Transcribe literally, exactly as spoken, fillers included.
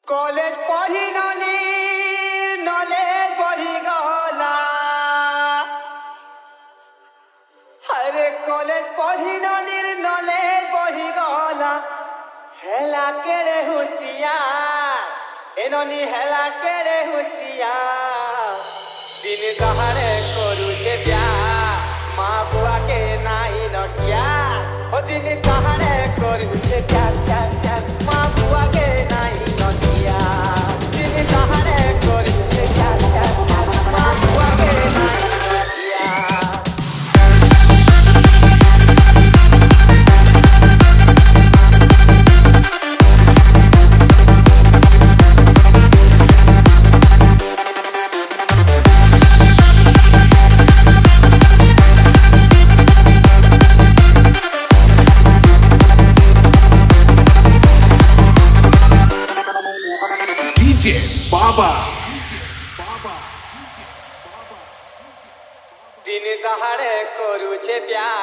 College पढ़ी ननी knowledge बढ़ी गला। अरे कॉलेज पढ़ी ननी नॉलेज बढ़ी गला। हेला केरे होशियार ए ननी हेला केरे होशियार। दिन दहाड़े करू छे प्यार माँ बुआ के नाही न क्या। हो दिन दहाड़े करू छे प्यार प्यार प्यार माँ बुआ के नाही न क्या। दिन दहाड़े करू छे प्यार प्यार प्यार माँ बुआ के नाही न क्या। बाबा दिन दहाड़े करू छे प्यार